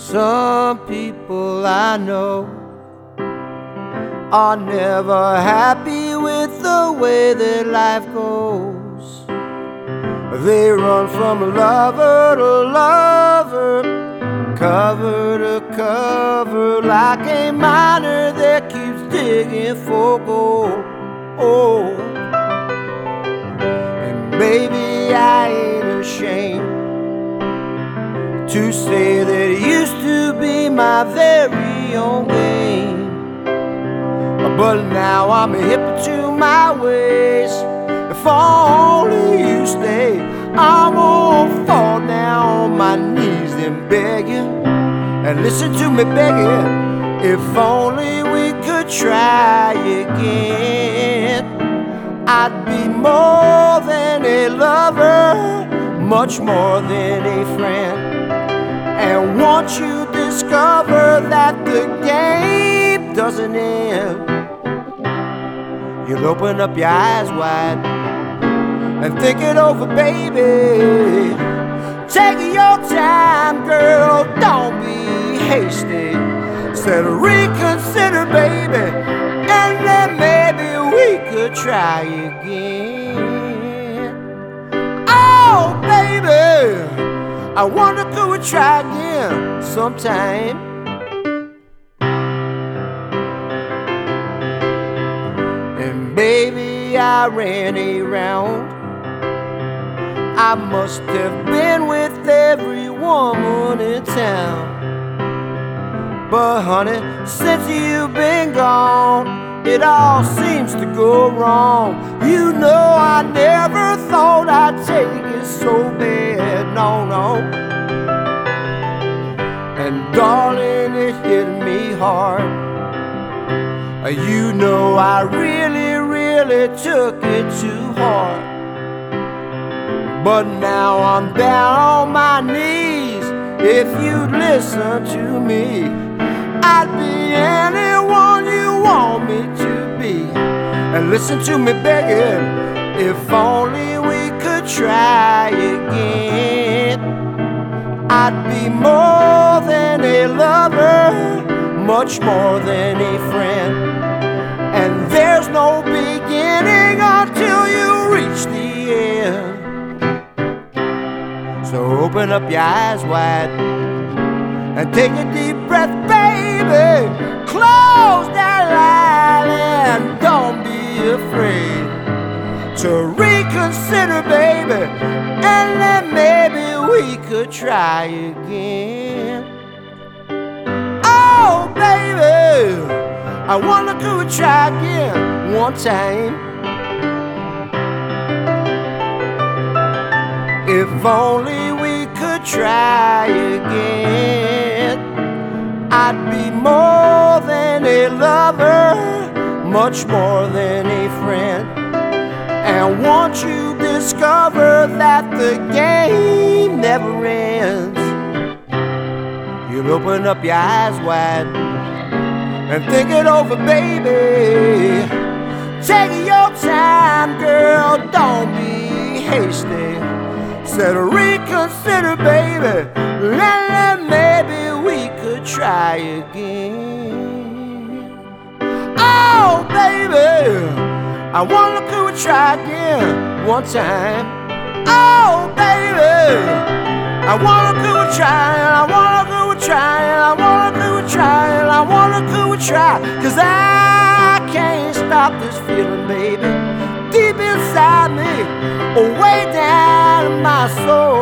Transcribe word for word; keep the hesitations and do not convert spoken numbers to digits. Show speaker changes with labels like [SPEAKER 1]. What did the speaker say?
[SPEAKER 1] Some people I know are never happy with the way that life goes. They run from lover to lover, cover to cover, like a miner that keeps digging for gold. Oh, and baby, I ain't ashamed to say that it used to be my very own game, but now I'm hip to my ways. If only you stay, I won't fall down on my knees and beg you. And listen to me begging, if only we could try again. I'd be more than a lover, much more than a friend. And once you discover that the game doesn't end, you'll open up your eyes wide and think it over, baby. Take your time, girl, don't be hasty. Said reconsider, baby, and then maybe we could try again. Oh, baby, I wonder could we try again sometime. And baby, I ran around. I must have been with every woman in town. But honey, since you've been gone, it all seems to go wrong. You know I never thought I'd take it so bad, no, no. And darling, it hit me hard. You know I really, really took it too hard. But now I'm down on my knees. If you'd listen to me, I'd be anyone you want me to be. And listen to me begging, if only we could try again. I'd be more than a lover, much more than a friend. And there's no beginning until you reach the end. So open up your eyes wide and take a deep breath, baby. Close that eye and don't be afraid to reconsider, baby, and then maybe we could try again. Oh, baby, I wonder could we try again one time. If only we could try again. I'd be more than a lover, much more than a friend. And once you discover that the game never ends, you'll open up your eyes wide and think it over, baby. Take your time, girl, don't be hasty. Said reconsider, baby, and then maybe we could try again. Oh, baby, I wonder could we try again one time. Oh, baby, I wonder could we try, and I wonder could we try, and I wonder could we try, and I wonder could we try, 'cause I can't stop this feeling, baby, deep inside me, way down in my soul.